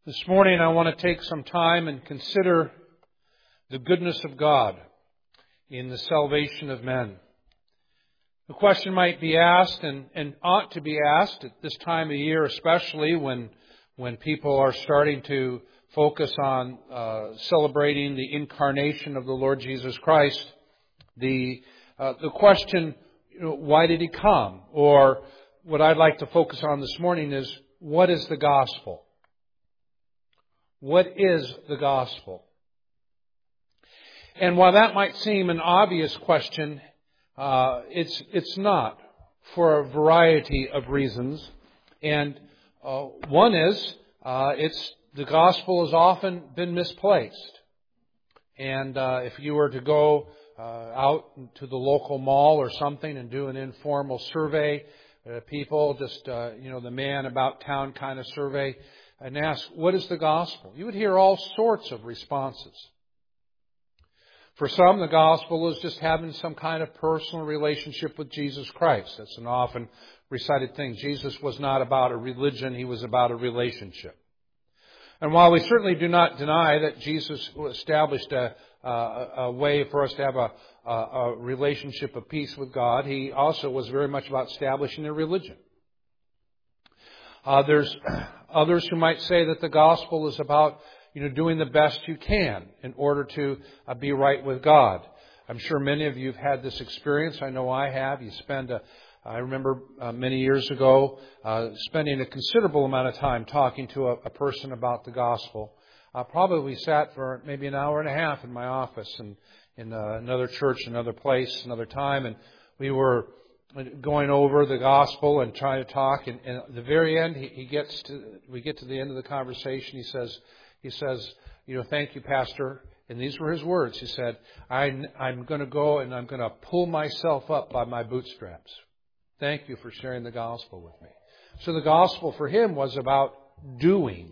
This morning I want to take some time and consider the goodness of God in the salvation of men. The question might be asked and ought to be asked at this time of year, especially when people are starting to focus on celebrating the incarnation of the Lord Jesus Christ. The question, why did He come? Or what I'd like to focus on this morning is, what is the gospel? What is the gospel? And while that might seem an obvious question, it's not, for a variety of reasons. And one is, the gospel has often been misplaced. And if you were to go out to the local mall or something and do an informal survey, people just, the man about town kind of survey, and ask, what is the gospel? You would hear all sorts of responses. For some, the gospel is just having some kind of personal relationship with Jesus Christ. That's an often recited thing. Jesus was not about a religion, He was about a relationship. And while we certainly do not deny that Jesus established a way for us to have a relationship of peace with God, He also was very much about establishing a religion. There's others who might say that the gospel is about, doing the best you can in order to be right with God. I'm sure many of you have had this experience. I know I have. I remember many years ago spending a considerable amount of time talking to a person about the gospel. Probably sat for maybe an hour and a half in my office and in another church, another place, another time, and we were going over the gospel and trying to talk, and at the very end, we get to the end of the conversation. He says, thank you, Pastor. And these were his words. He said, I'm going to go and I'm going to pull myself up by my bootstraps. Thank you for sharing the gospel with me. So the gospel for him was about doing.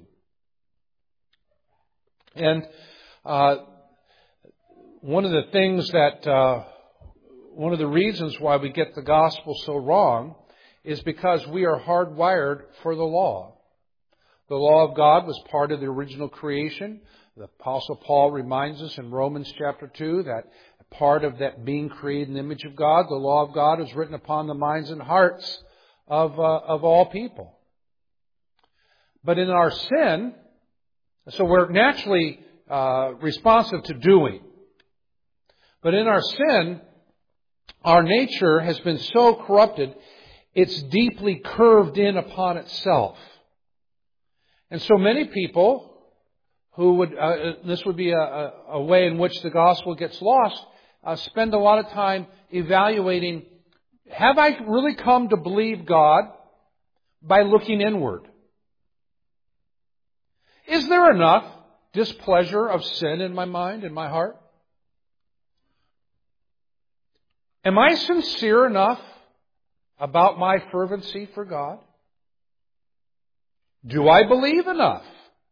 And one of the reasons why we get the gospel so wrong is because we are hardwired for the law. The law of God was part of the original creation. The Apostle Paul reminds us in Romans chapter 2 that part of that being created in the image of God, the law of God is written upon the minds and hearts of all people. But in our sin, so we're naturally responsive to doing. But in our sin, our nature has been so corrupted, it's deeply curved in upon itself. And so many people who would, this would be a way in which the gospel gets lost, spend a lot of time evaluating, have I really come to believe God by looking inward? Is there enough displeasure of sin in my mind, in my heart? Am I sincere enough about my fervency for God? Do I believe enough?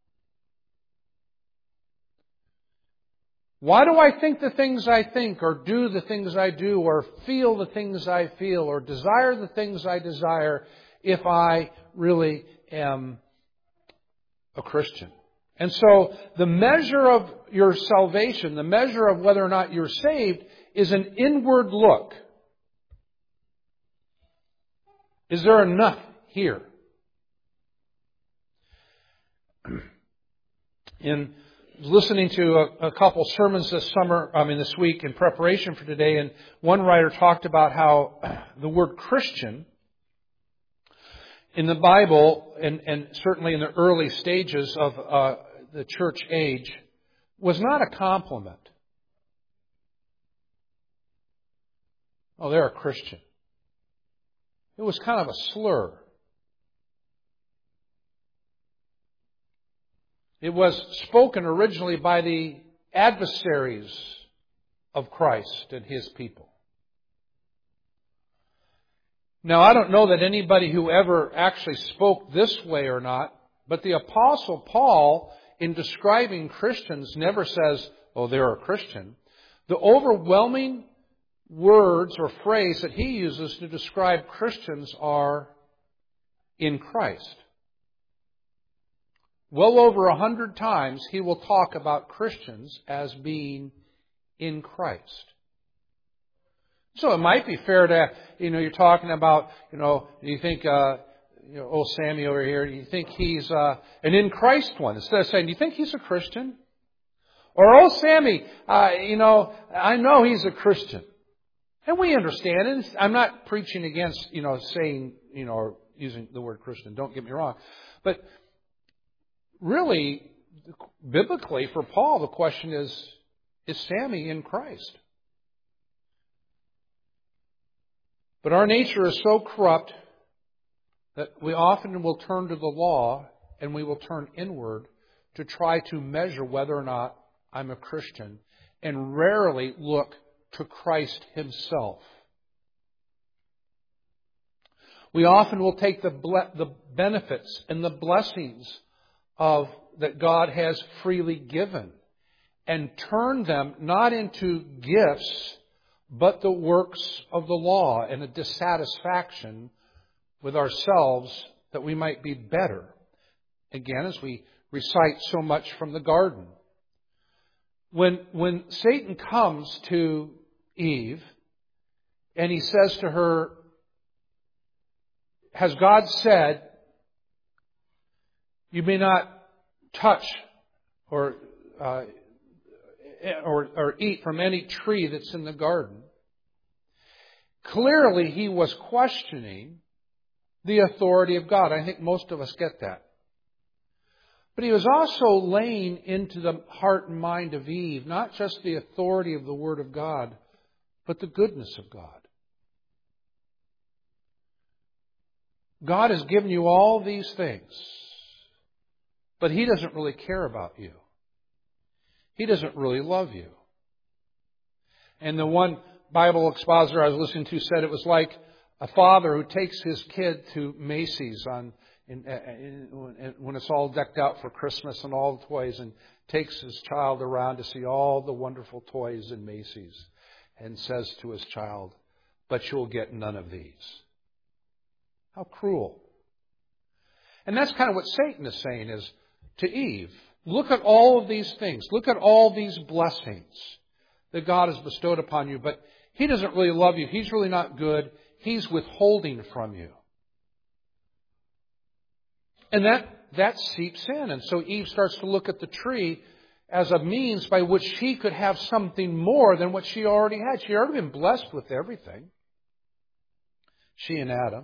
Why do I think the things I think, or do the things I do, or feel the things I feel, or desire the things I desire, if I really am a Christian? And so the measure of your salvation, the measure of whether or not you're saved, is an inward look. Is there enough here? In listening to a couple sermons this week in preparation for today, and one writer talked about how the word Christian in the Bible, and certainly in the early stages of the church age, was not a compliment. Oh, they're a Christian. It was kind of a slur. It was spoken originally by the adversaries of Christ and His people. Now, I don't know that anybody who ever actually spoke this way or not, but the Apostle Paul, in describing Christians, never says, oh, they're a Christian. The overwhelming words or phrase that he uses to describe Christians are in Christ. well over 100 times, he will talk about Christians as being in Christ. So it might be fair to, you're talking about, you think, old Sammy over here, do you think he's an in Christ one? Instead of saying, do you think he's a Christian? Or, oh, Sammy, I know he's a Christian. And we understand it. I'm not preaching against, saying, or using the word Christian. Don't get me wrong. But really, biblically, for Paul, the question is Sammy in Christ? But our nature is so corrupt that we often will turn to the law and we will turn inward to try to measure whether or not I'm a Christian, and rarely look to Christ Himself. We often will take the benefits and the blessings that God has freely given and turn them not into gifts, but the works of the law, and a dissatisfaction with ourselves that we might be better. Again, as we recite so much from the garden. When Satan comes to Eve and he says to her, has God said, you may not touch or eat from any tree that's in the garden? Clearly, he was questioning the authority of God. I think most of us get that. But he was also laying into the heart and mind of Eve not just the authority of the Word of God, but the goodness of God. God has given you all these things, but He doesn't really care about you. He doesn't really love you. And the one Bible expositor I was listening to said it was like a father who takes his kid to Macy's when it's all decked out for Christmas and all the toys, and takes his child around to see all the wonderful toys in Macy's and says to his child, but you'll get none of these. How cruel. And that's kind of what Satan is saying is to Eve, look at all of these things. Look at all these blessings that God has bestowed upon you, but He doesn't really love you. He's really not good. He's withholding from you. And that seeps in. And so Eve starts to look at the tree as a means by which she could have something more than what she already had. She had already been blessed with everything. She and Adam.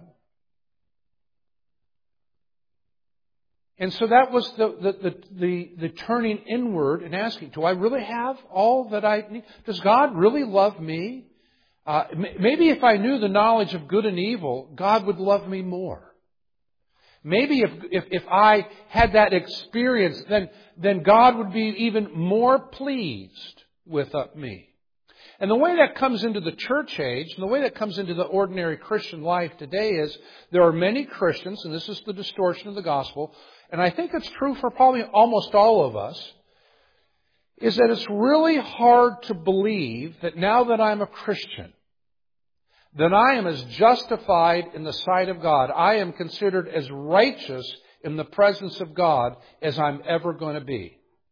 And so that was the turning inward and asking, do I really have all that I need? Does God really love me? Maybe if I knew the knowledge of good and evil, God would love me more. Maybe if I had that experience, then God would be even more pleased with me. And the way that comes into the church age, and the way that comes into the ordinary Christian life today is there are many Christians, and this is the distortion of the gospel, and I think it's true for probably almost all of us, is that it's really hard to believe that now that I'm a Christian, then I am as justified in the sight of God. I am considered as righteous in the presence of God as I'm ever going to be.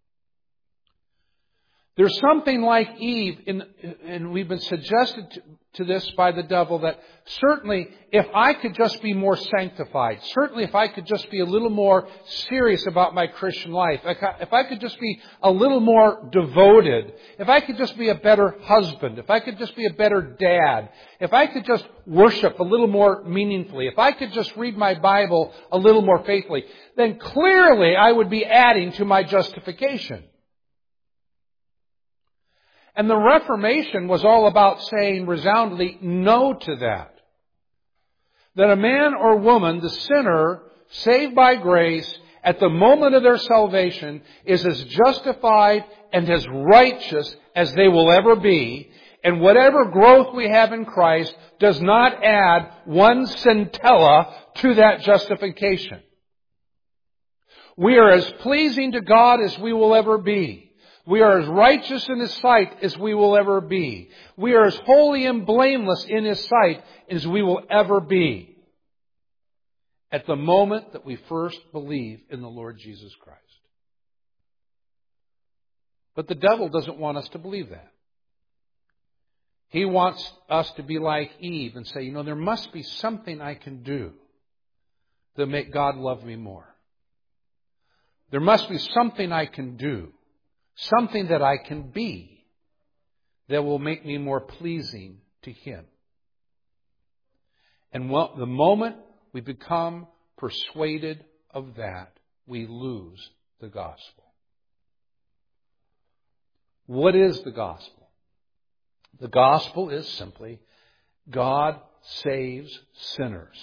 There's something like Eve, and we've been suggested to this by the devil, that certainly if I could just be more sanctified, certainly if I could just be a little more serious about my Christian life, if I could just be a little more devoted, if I could just be a better husband, if I could just be a better dad, if I could just worship a little more meaningfully, if I could just read my Bible a little more faithfully, then clearly I would be adding to my justification. And the Reformation was all about saying resoundingly no to that. That a man or woman, the sinner, saved by grace, at the moment of their salvation, is as justified and as righteous as they will ever be. And whatever growth we have in Christ does not add one centella to that justification. We are as pleasing to God as we will ever be. We are as righteous in His sight as we will ever be. We are as holy and blameless in His sight as we will ever be at the moment that we first believe in the Lord Jesus Christ. But the devil doesn't want us to believe that. He wants us to be like Eve and say, there must be something I can do to make God love me more. There must be something I can do, something that I can be that will make me more pleasing to Him. And the moment we become persuaded of that, we lose the gospel. What is the gospel? The gospel is simply God saves sinners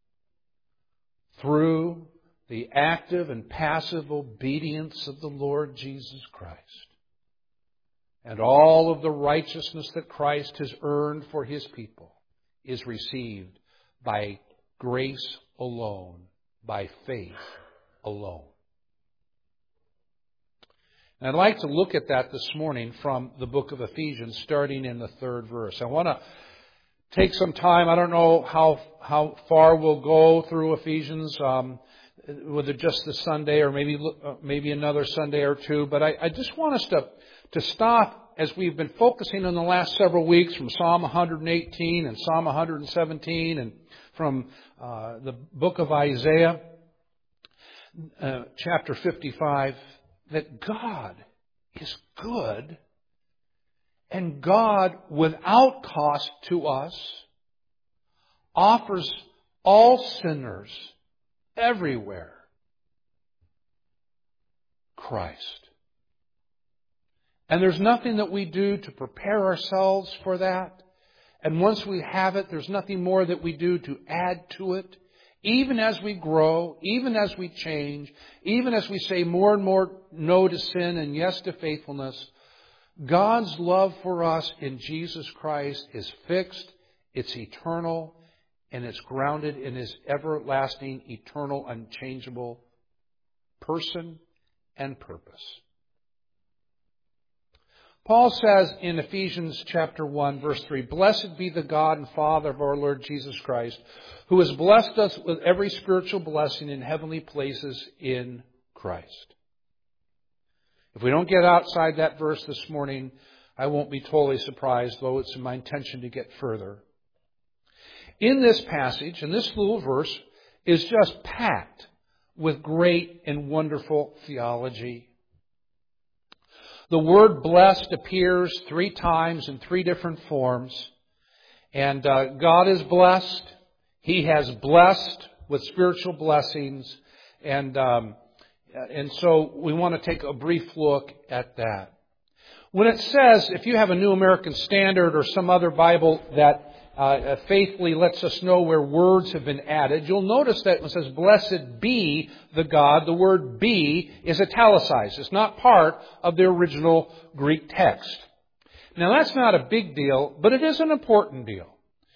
through the active and passive obedience of the Lord Jesus Christ. And all of the righteousness that Christ has earned for His people is received by grace alone, by faith alone. And I'd like to look at that this morning from the book of Ephesians, starting in the 3rd verse. I want to take some time. I don't know how far we'll go through Ephesians, whether just this Sunday or maybe another Sunday or two. But I just want us to stop, as we've been focusing on the last several weeks, from Psalm 118 and Psalm 117 and from the book of Isaiah, chapter 55, that God is good, and God, without cost to us, offers all sinners everywhere Christ. And there's nothing that we do to prepare ourselves for that. And once we have it, there's nothing more that we do to add to it. Even as we grow, even as we change, even as we say more and more no to sin and yes to faithfulness, God's love for us in Jesus Christ is fixed, it's eternal, and it's grounded in His everlasting, eternal, unchangeable person and purpose. Paul says in Ephesians chapter 1, verse 3, "Blessed be the God and Father of our Lord Jesus Christ, who has blessed us with every spiritual blessing in heavenly places in Christ." If we don't get outside that verse this morning, I won't be totally surprised, though it's my intention to get further. In this passage, and this little verse is just packed with great and wonderful theology. The word blessed appears 3 times in 3 different forms. And God is blessed. He has blessed with spiritual blessings. And so we want to take a brief look at that. When it says, if you have a New American Standard or some other Bible that faithfully lets us know where words have been added, you'll notice that when it says, "Blessed be the God," the word "be" is italicized. It's not part of the original Greek text. Now, that's not a big deal, but it is an important deal.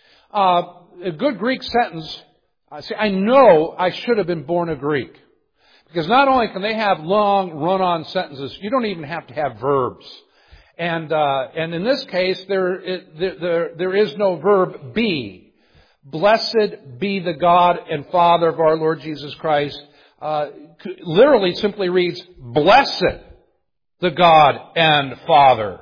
A good Greek sentence, I know I should have been born a Greek. Because not only can they have long, run-on sentences, you don't even have to have verbs. And in this case, there is no verb be. Blessed be the God and Father of our Lord Jesus Christ. Literally simply reads, "Blessed the God and Father."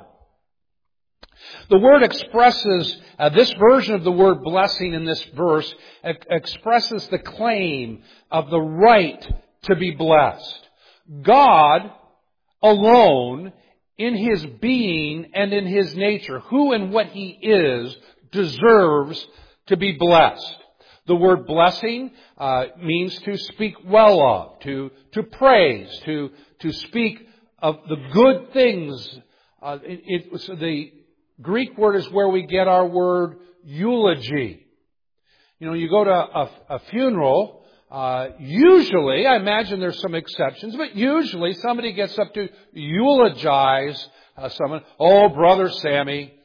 The word expresses, this version of the word blessing in this verse expresses the claim of the right to be blessed. God alone, in His being and in His nature, who and what He is, deserves to be blessed. The word blessing means to speak well of, to praise, to speak of the good things. The Greek word is where we get our word eulogy. You go to a funeral. Usually, I imagine there's some exceptions, but usually somebody gets up to eulogize someone. "Oh, Brother Sammy,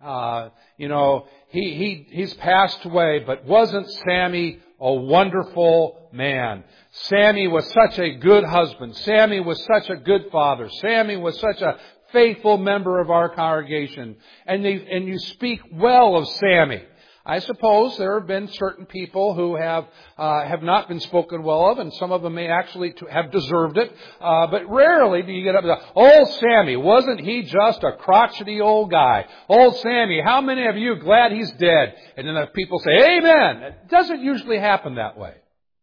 he's passed away, but wasn't Sammy a wonderful man? Sammy was such a good husband. Sammy was such a good father. Sammy was such a faithful member of our congregation." And you speak well of Sammy. I suppose there have been certain people who have not been spoken well of, and some of them may actually have deserved it. But rarely do you get up and say, "Old Sammy, wasn't he just a crotchety old guy? Old Sammy, how many of you are glad he's dead?" And then the people say, "Amen." It doesn't usually happen that way.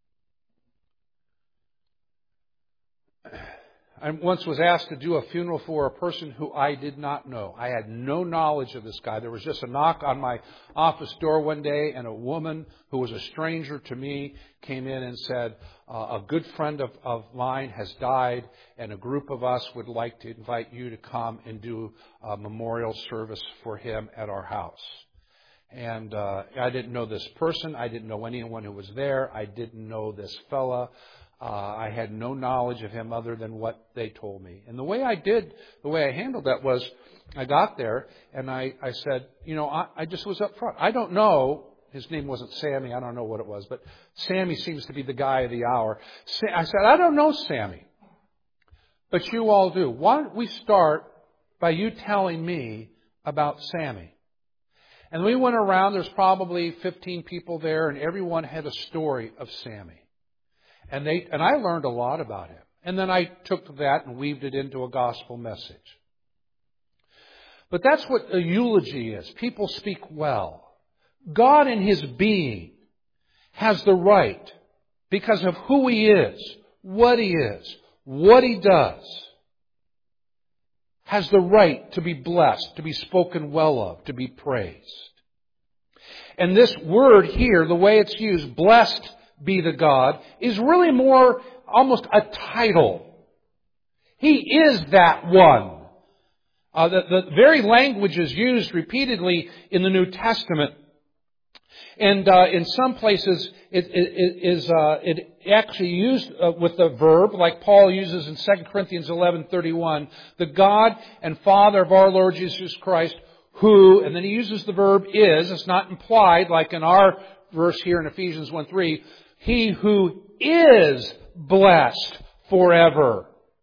I once was asked to do a funeral for a person who I did not know. I had no knowledge of this guy. There was just a knock on my office door one day, and a woman who was a stranger to me came in and said, "A good friend of mine has died, and a group of us would like to invite you to come and do a memorial service for him at our house." And I didn't know this person. I didn't know anyone who was there. I didn't know this fella. I had no knowledge of him other than what they told me. And the way I handled that was, I got there and I said, I just was up front. I don't know. His name wasn't Sammy. I don't know what it was, but Sammy seems to be the guy of the hour. I said, "I don't know Sammy, but you all do. Why don't we start by you telling me about Sammy?" And we went around. There's probably 15 people there, and everyone had a story of Sammy. And I learned a lot about him. And then I took that and weaved it into a gospel message. But that's what a eulogy is. People speak well. God in His being has the right, because of who He is, what He does, has the right to be blessed, to be spoken well of, to be praised. And this word here, the way it's used, "blessed be the God," is really more almost a title. He is that one. The very language is used repeatedly in the New Testament. And in some places, it actually used with the verb, like Paul uses in 2 Corinthians 11:31, "the God and Father of our Lord Jesus Christ, who," and then he uses the verb "is." It's not implied, like in our verse here in Ephesians 1:3, "he who is blessed forever."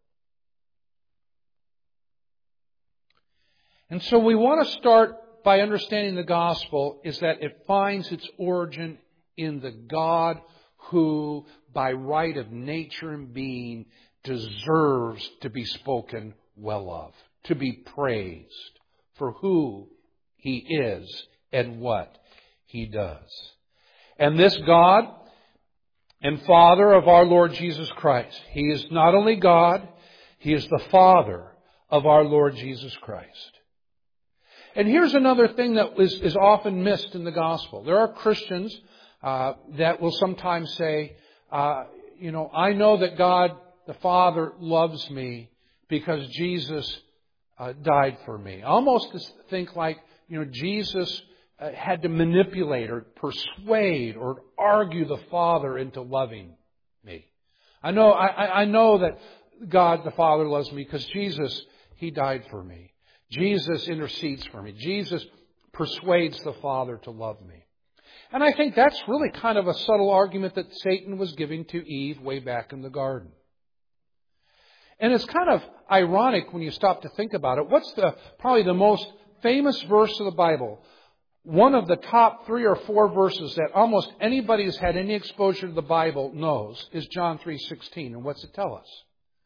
And so we want to start by understanding the gospel is that it finds its origin in the God who, by right of nature and being, deserves to be spoken well of, to be praised for who He is and what He does. And this God and Father of our Lord Jesus Christ, He is not only God, He is the Father of our Lord Jesus Christ. And here's another thing that is often missed in the gospel. There are Christians that will sometimes say, I know that God the Father loves me because Jesus died for me. Almost to think like, Jesus had to manipulate or persuade or argue the Father into loving me. I know that God the Father loves me because Jesus, He died for me. Jesus intercedes for me. Jesus persuades the Father to love me. And I think that's really kind of a subtle argument that Satan was giving to Eve way back in the garden. And it's kind of ironic when you stop to think about it. What's probably the most famous verse of the Bible? One of the top 3 or 4 verses that almost anybody who's had any exposure to the Bible knows is John 3:16. And what's it tell us?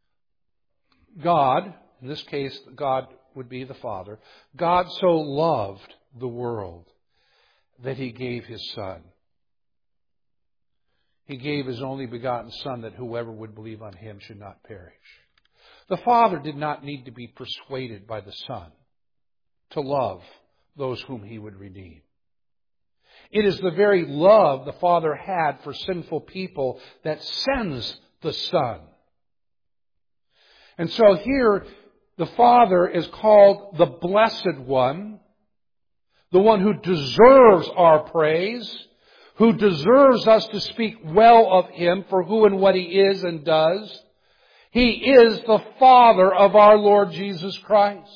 God, in this case, God would be the Father. God so loved the world that He gave His Son. He gave His only begotten Son that whoever would believe on Him should not perish. The Father did not need to be persuaded by the Son to love those whom He would redeem. It is the very love the Father had for sinful people that sends the Son. And so here, the Father is called the Blessed One, the one who deserves our praise, who deserves us to speak well of Him for who and what He is and does. He is the Father of our Lord Jesus Christ.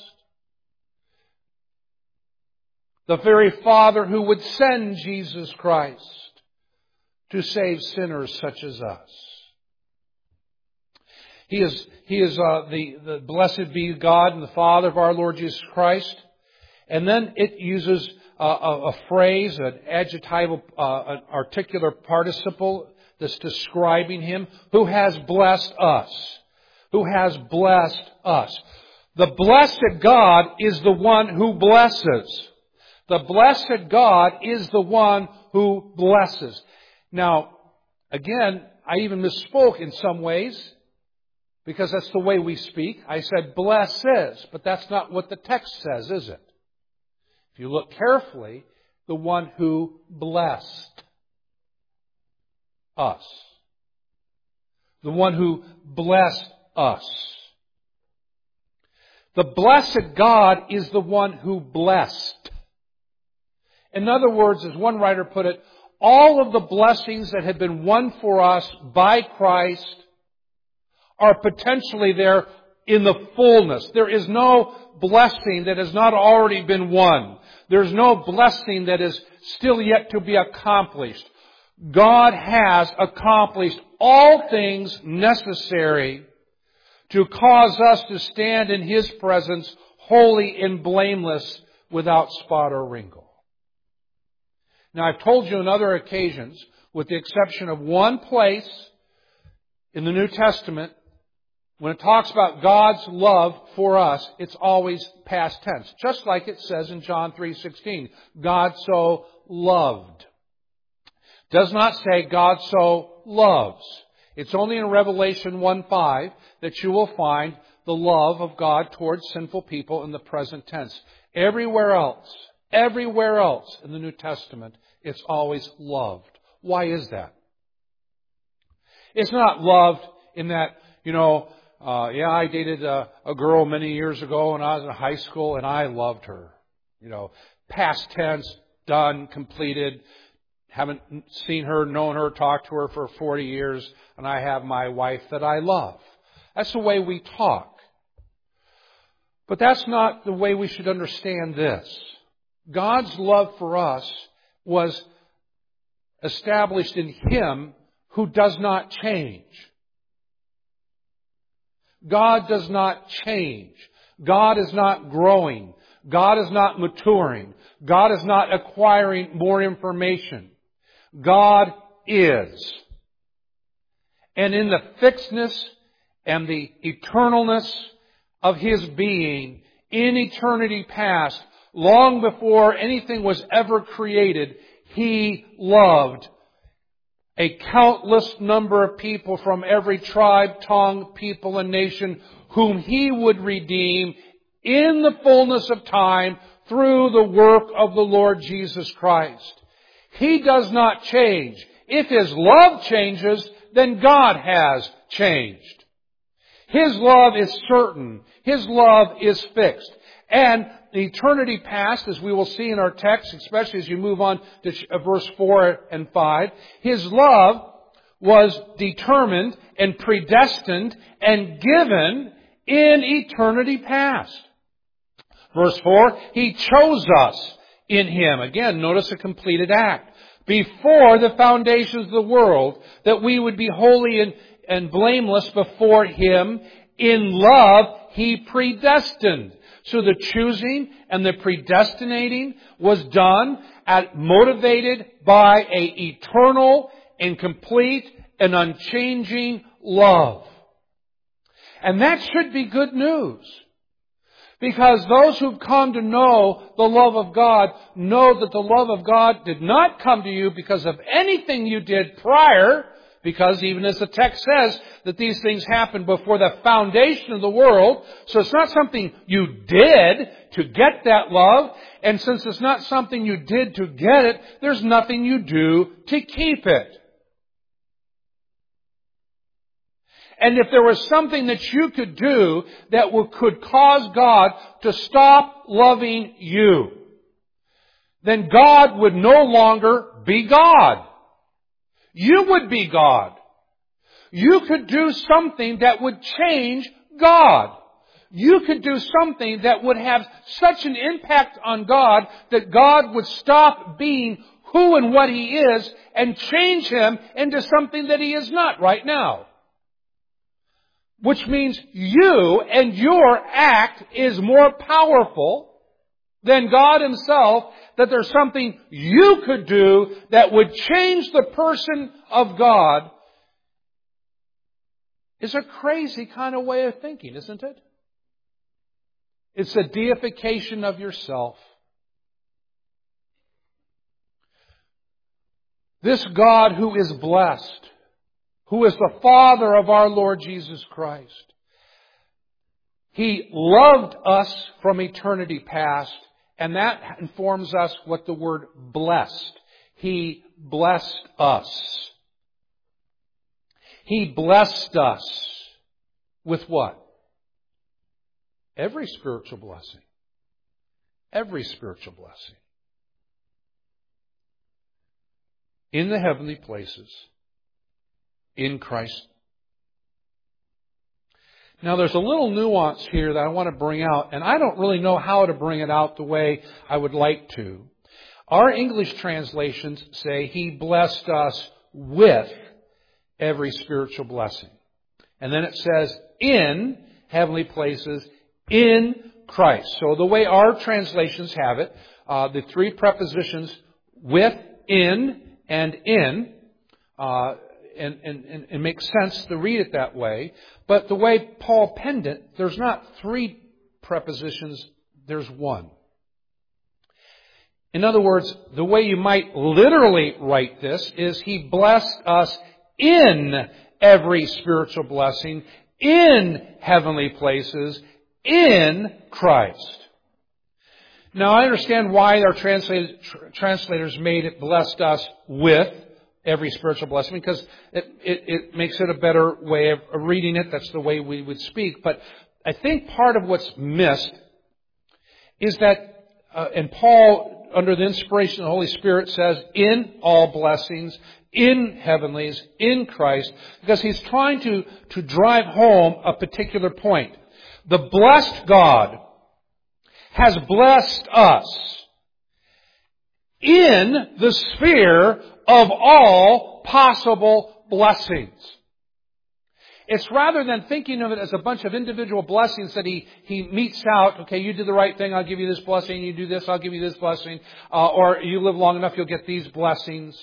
The very Father who would send Jesus Christ to save sinners such as us. He is the blessed be God and the Father of our Lord Jesus Christ. And then it uses a phrase, an adjectival, an articular participle that's describing Him. Who has blessed us? Who has blessed us? The blessed God is the one who blesses. The blessed God is the one who blesses. Now, again, I even misspoke in some ways, because that's the way we speak. I said blesses, but that's not what the text says, is it? If you look carefully, the one who blessed us. The one who blessed us. The blessed God is the one who blessed. In other words, as one writer put it, all of the blessings that have been won for us by Christ are potentially there in the fullness. There is no blessing that has not already been won. There's no blessing that is still yet to be accomplished. God has accomplished all things necessary to cause us to stand in His presence holy and blameless, without spot or wrinkle. Now, I've told you on other occasions, with the exception of one place in the New Testament, when it talks about God's love for us, it's always past tense. Just like it says in John 3:16, God so loved. Does not say God so loves. It's only in Revelation 1:5 that you will find the love of God towards sinful people in the present tense. Everywhere else in the New Testament, it's always loved. Why is that? It's not loved in that, I dated a girl many years ago when I was in high school and I loved her. Past tense, done, completed. Haven't seen her, known her, talked to her for 40 years, and I have my wife that I love. That's the way we talk. But that's not the way we should understand this. God's love for us was established in Him who does not change. God does not change. God is not growing. God is not maturing. God is not acquiring more information. God is. And in the fixedness and the eternalness of His being, in eternity past, long before anything was ever created, He loved a countless number of people from every tribe, tongue, people, and nation whom He would redeem in the fullness of time through the work of the Lord Jesus Christ. He does not change. If His love changes, then God has changed. His love is certain. His love is fixed. And the eternity past, as we will see in our text, especially as you move on to verse 4 and 5, His love was determined and predestined and given in eternity past. Verse 4, He chose us in Him. Again, notice a completed act. Before the foundations of the world, that we would be holy and blameless before Him. In love, He predestined. So the choosing and the predestinating was done motivated by an eternal and complete and unchanging love. And that should be good news. Because those who've come to know the love of God know that the love of God did not come to you because of anything you did prior, because even as the text says that these things happened before the foundation of the world. So it's not something you did to get that love. And since it's not something you did to get it, there's nothing you do to keep it. And if there was something that you could do that could cause God to stop loving you, then God would no longer be God. You would be God. You could do something that would change God. You could do something that would have such an impact on God that God would stop being who and what He is and change Him into something that He is not right now. Which means you and your act is more powerful than God Himself that there's something you could do that would change the person of God is a crazy kind of way of thinking, isn't it? It's a deification of yourself. This God who is blessed, who is the Father of our Lord Jesus Christ, He loved us from eternity past, and that informs us what the word blessed. He blessed us. He blessed us with what? Every spiritual blessing. Every spiritual blessing. In the heavenly places. In Christ. Now there's a little nuance here that I want to bring out, and I don't really know how to bring it out the way I would like to. Our English translations say He blessed us with every spiritual blessing. And then it says in heavenly places in Christ. So the way our translations have it, the three prepositions with, in, and in, and it makes sense to read it that way. But the way Paul penned it, there's not three prepositions, there's one. In other words, the way you might literally write this is He blessed us in every spiritual blessing, in heavenly places, in Christ. Now I understand why our translators made it blessed us with every spiritual blessing, because it makes it a better way of reading it. That's the way we would speak. But I think part of what's missed is that, and Paul, under the inspiration of the Holy Spirit, says, in all blessings, in heavenlies, in Christ, because he's trying to drive home a particular point. The blessed God has blessed us in the sphere of all possible blessings. It's rather than thinking of it as a bunch of individual blessings that he meets out. Okay, you did the right thing, I'll give you this blessing. You do this, I'll give you this blessing. Or you live long enough, you'll get these blessings.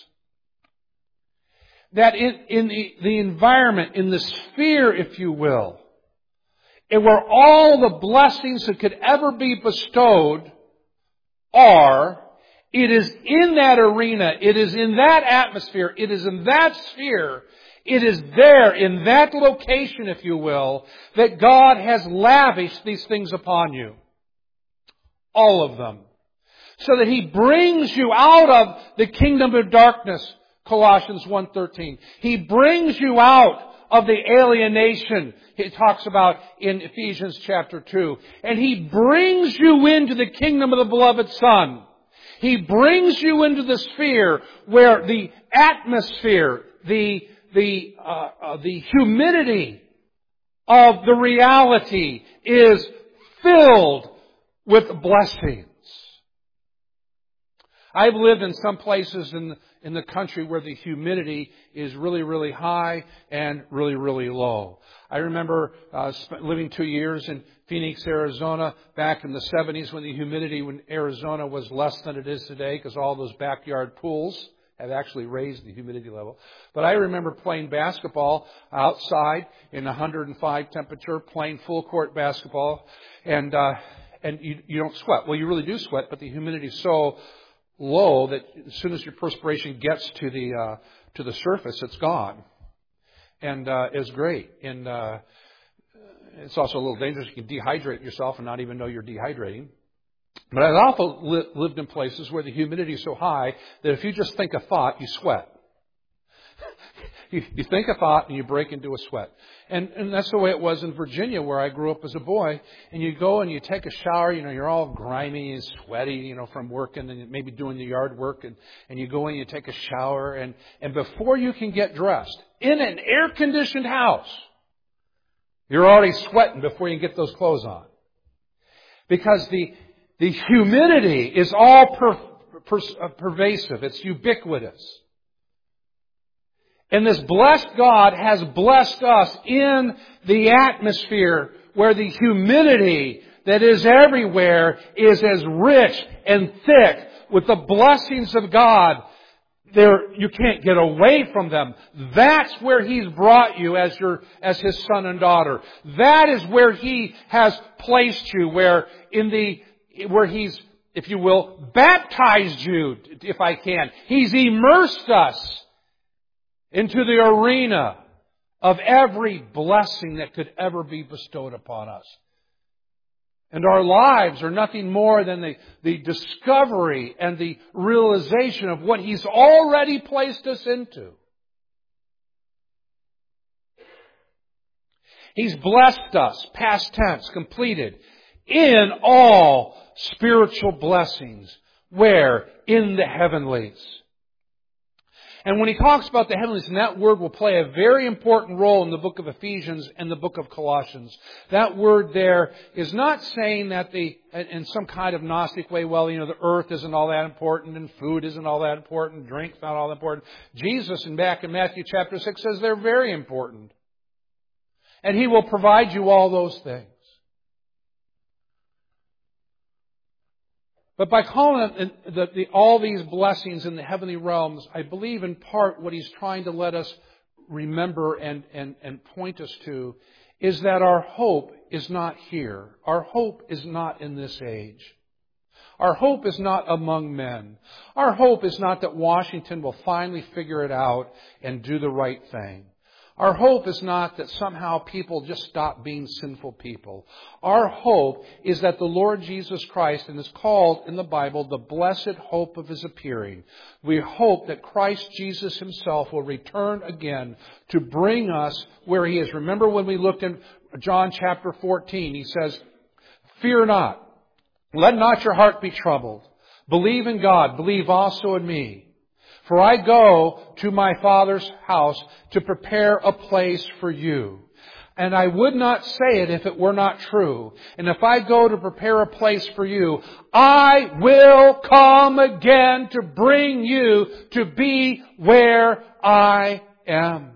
That in the environment, in the sphere, if you will, and where all the blessings that could ever be bestowed are, it is in that arena, it is in that atmosphere, it is in that sphere, it is there, in that location, if you will, that God has lavished these things upon you. All of them. So that He brings you out of the kingdom of darkness, Colossians 1:13. He brings you out of the alienation He talks about in Ephesians chapter 2. And He brings you into the kingdom of the beloved Son. He brings you into the sphere where the atmosphere, the humidity of the reality is filled with blessings. I've lived in some places in the country where the humidity is really, really high and really, really low. I remember living 2 years in Phoenix, Arizona, back in the 70s when the humidity in Arizona was less than it is today because all those backyard pools have actually raised the humidity level. But I remember playing basketball outside in 105 temperature, playing full court basketball, and you don't sweat. Well, you really do sweat, but the humidity is so low that as soon as your perspiration gets to the surface, it's gone, and it's great. And it's also a little dangerous. You can dehydrate yourself and not even know you're dehydrating. But I've also lived in places where the humidity is so high that if you just think a thought, you sweat. You think a thought and you break into a sweat. And that's the way it was in Virginia where I grew up as a boy. And you go and you take a shower, you're all grimy and sweaty, from working and maybe doing the yard work. And you go in and you take a shower. And before you can get dressed, in an air-conditioned house, you're already sweating before you get those clothes on. Because the humidity is all pervasive. It's ubiquitous. And this blessed God has blessed us in the atmosphere where the humidity that is everywhere is as rich and thick with the blessings of God. You can't get away from them. That's where He's brought you as His son and daughter. That is where He has placed you, where He's, if you will, baptized you, if I can. He's immersed us into the arena of every blessing that could ever be bestowed upon us. And our lives are nothing more than the discovery and the realization of what He's already placed us into. He's blessed us, past tense, completed, in all spiritual blessings. Where? In the heavenlies. And when he talks about the heavenlies, and that word will play a very important role in the book of Ephesians and the book of Colossians. That word there is not saying that in some kind of Gnostic way, the earth isn't all that important and food isn't all that important, drink's not all that important. Jesus, back in Matthew chapter 6, says they're very important. And He will provide you all those things. But by calling it all these blessings in the heavenly realms, I believe in part what He's trying to let us remember and point us to is that our hope is not here. Our hope is not in this age. Our hope is not among men. Our hope is not that Washington will finally figure it out and do the right thing. Our hope is not that somehow people just stop being sinful people. Our hope is that the Lord Jesus Christ, and is called in the Bible the blessed hope of His appearing. We hope that Christ Jesus Himself will return again to bring us where He is. Remember when we looked in John chapter 14, He says, "Fear not, let not your heart be troubled. Believe in God, believe also in me. For I go to my Father's house to prepare a place for you. And I would not say it if it were not true. And if I go to prepare a place for you, I will come again to bring you to be where I am."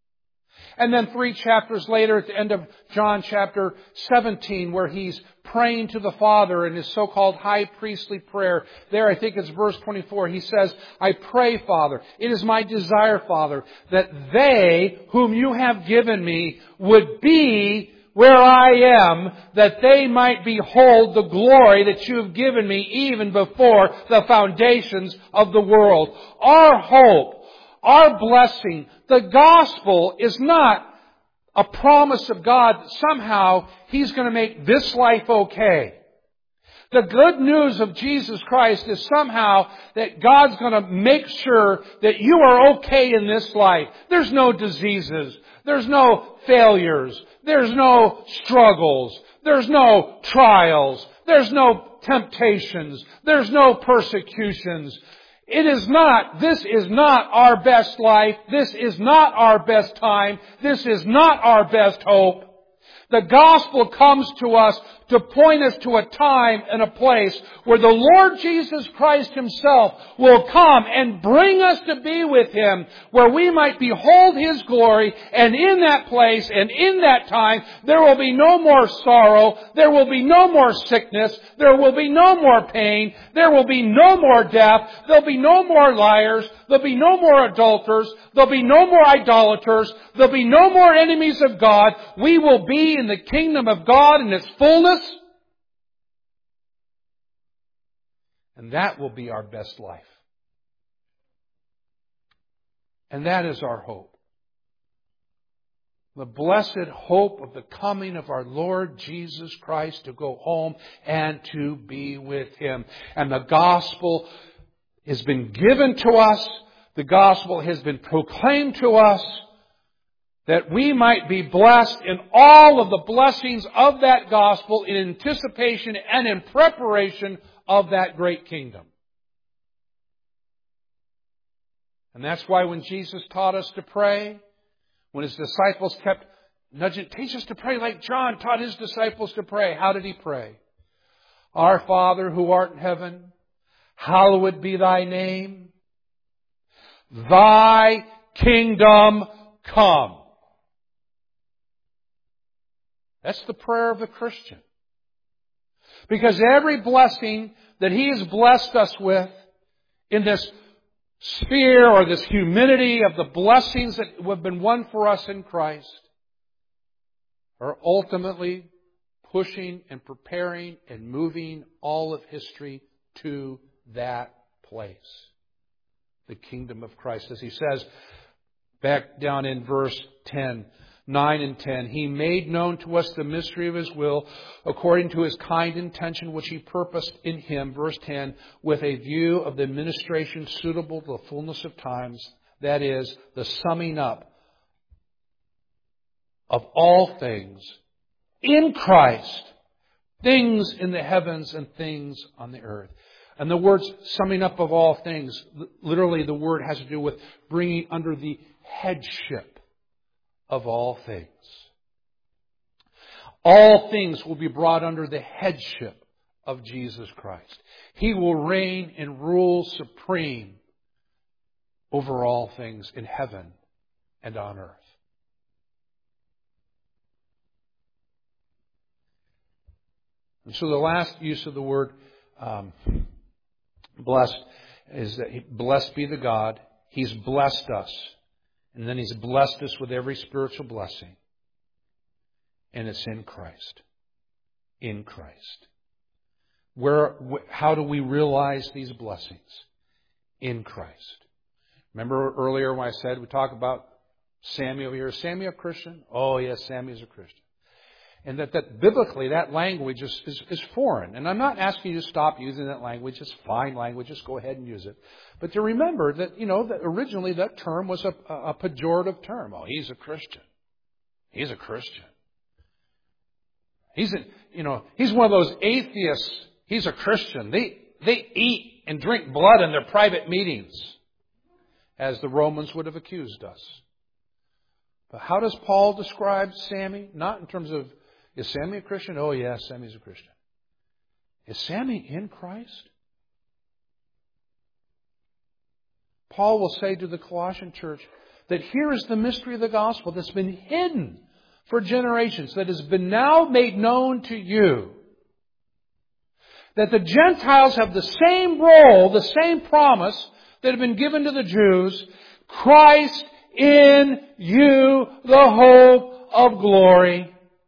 And then 3 chapters later, at the end of John chapter 17, where He's praying to the Father in His so-called high priestly prayer. There, I think it's verse 24. He says, "I pray, Father, it is my desire, Father, that they whom you have given me would be where I am, that they might behold the glory that you have given me even before the foundations of the world." Our hope, our blessing, the gospel is not a promise of God that somehow He's going to make this life okay. The good news of Jesus Christ is somehow that God's going to make sure that you are okay in this life. There's no diseases. There's no failures. There's no struggles. There's no trials. There's no temptations. There's no persecutions. This is not our best life. This is not our best time. This is not our best hope. The gospel comes to us to point us to a time and a place where the Lord Jesus Christ Himself will come and bring us to be with Him, where we might behold His glory, and in that place and in that time there will be no more sorrow, there will be no more sickness, there will be no more pain, there will be no more death, there'll be no more liars, there'll be no more adulterers, there'll be no more idolaters, there'll be no more enemies of God. We will be in the kingdom of God in its fullness. And that will be our best life. And that is our hope. The blessed hope of the coming of our Lord Jesus Christ to go home and to be with Him. And the gospel has been given to us. The gospel has been proclaimed to us, that we might be blessed in all of the blessings of that gospel in anticipation and in preparation of that great kingdom. And that's why when Jesus taught us to pray, when His disciples kept nudging, teach us to pray like John taught his disciples to pray. How did He pray? "Our Father who art in heaven, hallowed be Thy name. Thy kingdom come." That's the prayer of the Christian. Because every blessing that He has blessed us with in this sphere or this humidity of the blessings that have been won for us in Christ are ultimately pushing and preparing and moving all of history to that place. The kingdom of Christ. As He says back down in verse 9 and 10, He made known to us the mystery of His will according to His kind intention which He purposed in Him, verse 10, with a view of the administration suitable to the fullness of times, that is, the summing up of all things in Christ, things in the heavens and things on the earth. And the words summing up of all things, literally the word has to do with bringing under the headship of all things. All things will be brought under the headship of Jesus Christ. He will reign and rule supreme over all things in heaven and on earth. And so the last use of the word blessed is that blessed be the God. He's blessed us. And then He's blessed us with every spiritual blessing. And it's in Christ. In Christ. How do we realize these blessings? In Christ. Remember earlier when I said we talk about Sammy over here. Is Sammy a Christian? Oh yes, Sammy is a Christian. And that biblically, that language is foreign. And I'm not asking you to stop using that language. It's fine language. Just go ahead and use it. But to remember that, that originally that term was a pejorative term. Oh, he's a Christian. He's a Christian. He's one of those atheists. He's a Christian. They eat and drink blood in their private meetings, as the Romans would have accused us. But how does Paul describe Sammy? Not in terms of, is Sammy a Christian? Oh, yes, Sammy's a Christian. Is Sammy in Christ? Paul will say to the Colossian church that here is the mystery of the gospel that's been hidden for generations, that has been now made known to you. That the Gentiles have the same role, the same promise that had been given to the Jews. Christ in you, the hope of glory.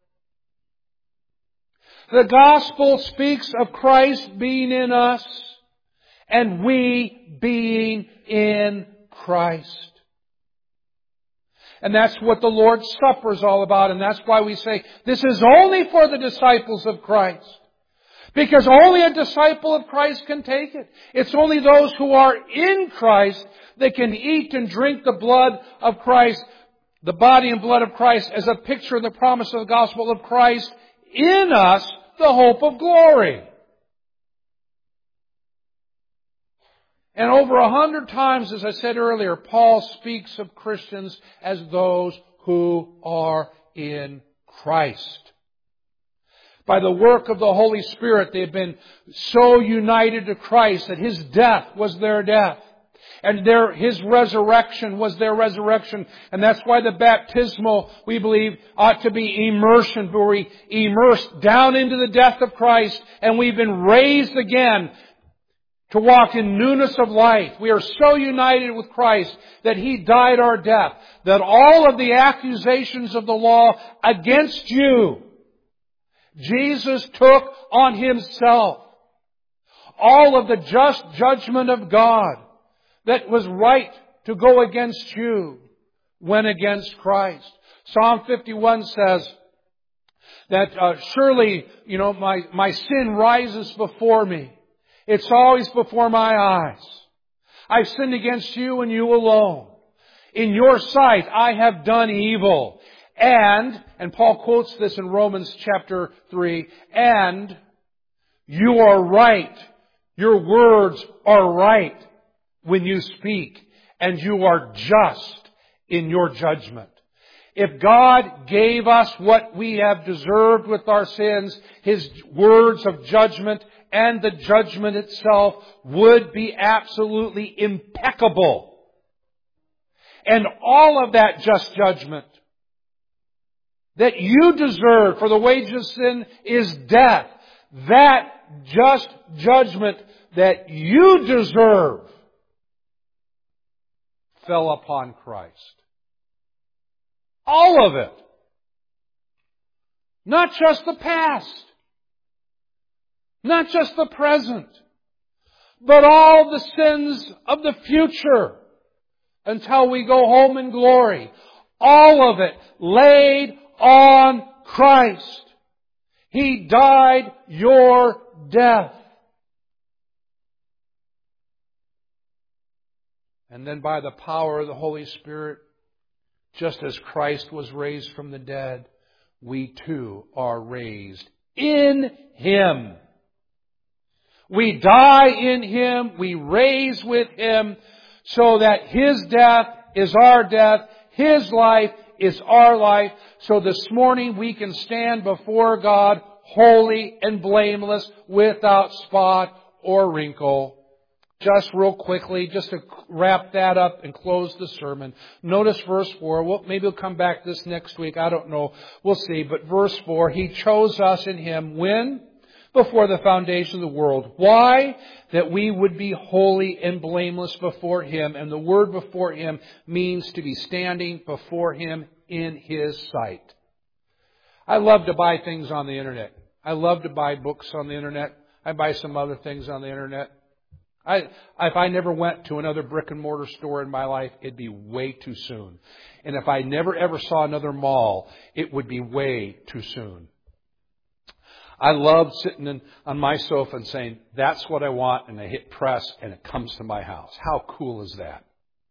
The gospel speaks of Christ being in us and we being in Christ. And that's what the Lord's Supper is all about. And that's why we say this is only for the disciples of Christ. Because only a disciple of Christ can take it. It's only those who are in Christ that can eat and drink the blood of Christ, the body and blood of Christ, as a picture of the promise of the gospel of Christ in us, the hope of glory. And over 100 times, as I said earlier, Paul speaks of Christians as those who are in Christ. By the work of the Holy Spirit, they've been so united to Christ that His death was their death. And His resurrection was their resurrection. And that's why the baptismal, we believe, ought to be immersion, where we immerse down into the death of Christ and we've been raised again to walk in newness of life. We are so united with Christ that He died our death, that all of the accusations of the law against you, Jesus took on Himself. All of the just judgment of God that was right to go against you went against Christ. Psalm 51 says that surely, my sin rises before me. It's always before my eyes. I've sinned against you and you alone. In your sight I have done evil. And Paul quotes this in Romans chapter 3, and you are right. Your words are right when you speak, and you are just in your judgment. If God gave us what we have deserved with our sins, His words of judgment and the judgment itself would be absolutely impeccable. And all of that just judgment that you deserve, for the wages of sin is death, that just judgment that you deserve fell upon Christ. All of it. Not just the past. Not just the present. But all the sins of the future until we go home in glory. All of it laid on Christ. He died your death. And then by the power of the Holy Spirit, just as Christ was raised from the dead, we too are raised in Him. We die in Him, we raise with Him, so that His death is our death, His life is our life. So this morning we can stand before God holy and blameless, without spot or wrinkle. Just real quickly, just to wrap that up and close the sermon. Notice verse 4. Well, maybe we'll come back this next week. I don't know. We'll see. But verse 4, He chose us in Him when? Before the foundation of the world. Why? That we would be holy and blameless before Him. And the word before Him means to be standing before Him in His sight. I love to buy things on the Internet. I love to buy books on the Internet. I buy some other things on the Internet. If I never went to another brick and mortar store in my life, it'd be way too soon. And if I never ever saw another mall, it would be way too soon. I love sitting on my sofa and saying, that's what I want, and I hit press and it comes to my house. How cool is that?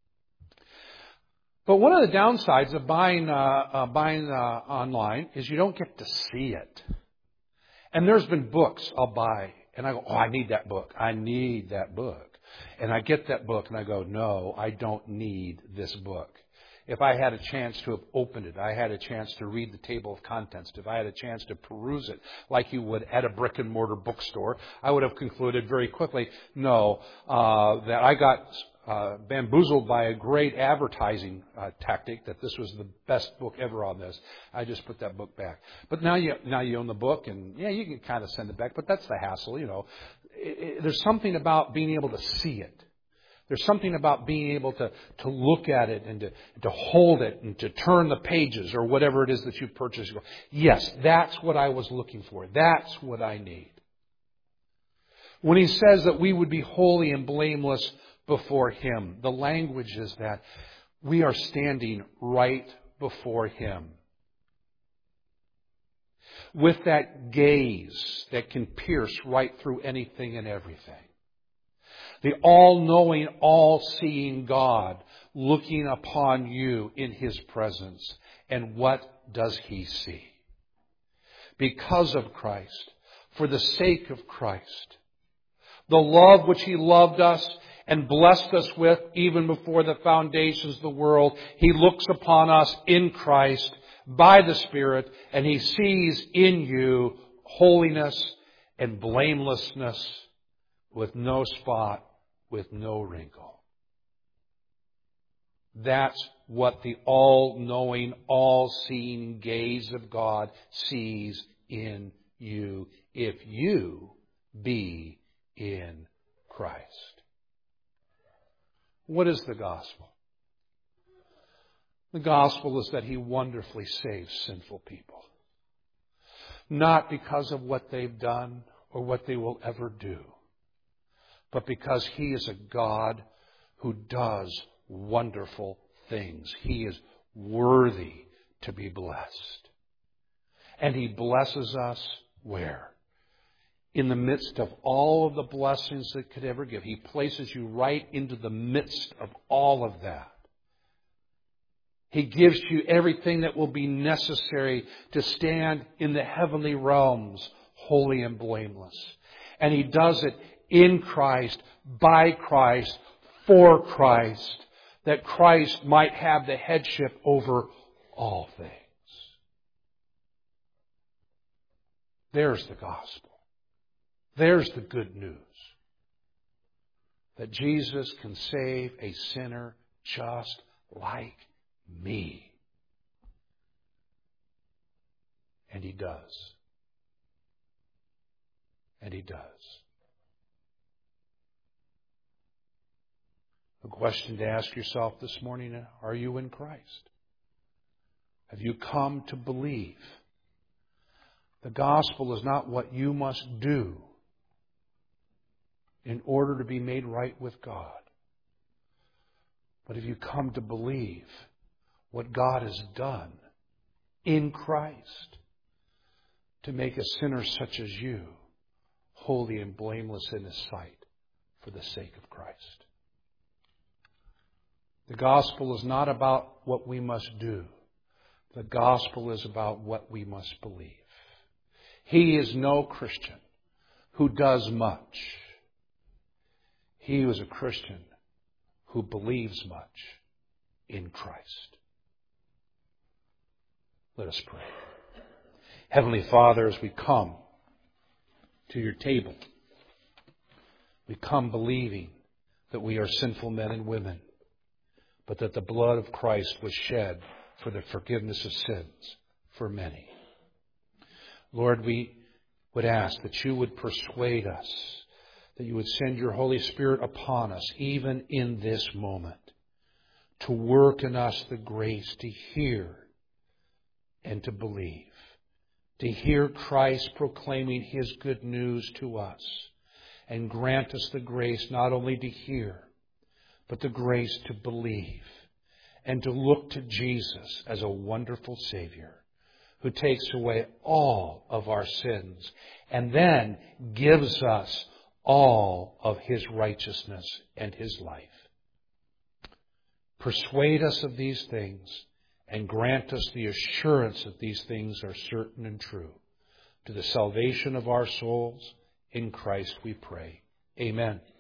But one of the downsides of buying online is you don't get to see it. And there's been books I'll buy. And I go, I need that book. I need that book. And I get that book and I go, no, I don't need this book. If I had a chance to have opened it, I had a chance to read the table of contents, if I had a chance to peruse it like you would at a brick and mortar bookstore, I would have concluded very quickly, no, that I got bamboozled by a great advertising tactic that this was the best book ever on this. I just put that book back. But now you own the book, and yeah, you can kind of send it back, but that's the hassle, you know. There's something about being able to see it. There's something about being able to look at it and to hold it and to turn the pages or whatever it is that you purchased. Yes, that's what I was looking for. That's what I need. When He says that we would be holy and blameless before Him, the language is that we are standing right before Him. With that gaze that can pierce right through anything and everything. The all-knowing, all-seeing God looking upon you in His presence. And what does He see? Because of Christ, for the sake of Christ, the love which He loved us and blessed us with even before the foundations of the world, He looks upon us in Christ by the Spirit, and He sees in you holiness and blamelessness with no spot, with no wrinkle. That's what the all-knowing, all-seeing gaze of God sees in you if you be in Christ. What is the gospel? The gospel is that He wonderfully saves sinful people. Not because of what they've done or what they will ever do, but because He is a God who does wonderful things. He is worthy to be blessed. And He blesses us where? In the midst of all of the blessings that could ever give. He places you right into the midst of all of that. He gives you everything that will be necessary to stand in the heavenly realms, holy and blameless. And He does it in Christ, by Christ, for Christ, that Christ might have the headship over all things. There's the gospel. There's the good news. That Jesus can save a sinner just like me. And He does. And He does. A question to ask yourself this morning, are you in Christ? Have you come to believe? The gospel is not what you must do in order to be made right with God. But have you come to believe what God has done in Christ to make a sinner such as you holy and blameless in His sight for the sake of Christ? The gospel is not about what we must do. The gospel is about what we must believe. He is no Christian who does much. He was a Christian who believes much in Christ. Let us pray. Heavenly Father, as we come to your table, we come believing that we are sinful men and women, but that the blood of Christ was shed for the forgiveness of sins for many. Lord, we would ask that you would persuade us, that you would send your Holy Spirit upon us, even in this moment, to work in us the grace to hear and to believe, to hear Christ proclaiming His good news to us, and grant us the grace not only to hear, but the grace to believe and to look to Jesus as a wonderful Savior who takes away all of our sins and then gives us all of His righteousness and His life. Persuade us of these things and grant us the assurance that these things are certain and true. To the salvation of our souls, in Christ we pray. Amen.